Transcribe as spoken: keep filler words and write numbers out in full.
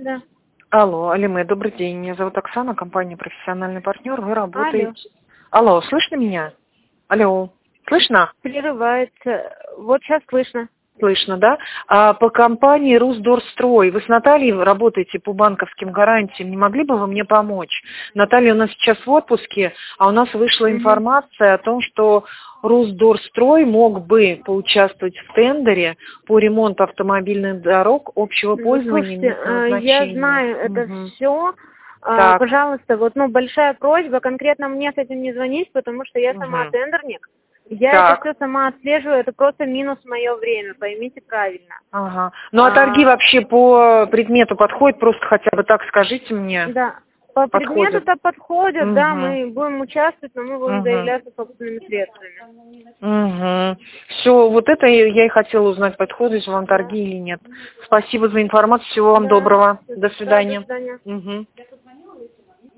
Да. Алло, Алиме, добрый день. Меня зовут Оксана, компания «Профессиональный партнер». Вы работаете... Алло. Алло, слышно меня? Алло, слышно? Прерывается. Вот сейчас слышно. Слышно, да? А по компании «Русдорстрой». Вы с Натальей работаете по банковским гарантиям. Не могли бы вы мне помочь? Наталья у нас сейчас в отпуске, а у нас вышла Мгм. информация о том, что «Русдорстрой» мог бы поучаствовать в тендере по ремонту автомобильных дорог общего Ну, пользования слушайте, местного э, я значения. знаю это Мгм. все. Так. Пожалуйста, вот, ну, большая просьба конкретно мне с этим не звонить, потому что я сама Мгм. тендерник. Я это Так. все сама отслеживаю, это просто минус мое время, поймите правильно. Ага. Ну а торги А, вообще по предмету подходят? Просто хотя бы так скажите мне. да, по Подходят. предмету-то подходят, да, Угу. мы будем участвовать, но мы будем Угу. заявляться собственными средствами. Угу. Все, вот это я и хотела узнать, подходят вам Да, торги или нет. Спасибо за информацию, всего вам да, доброго. До да, до свидания. свидания. Угу.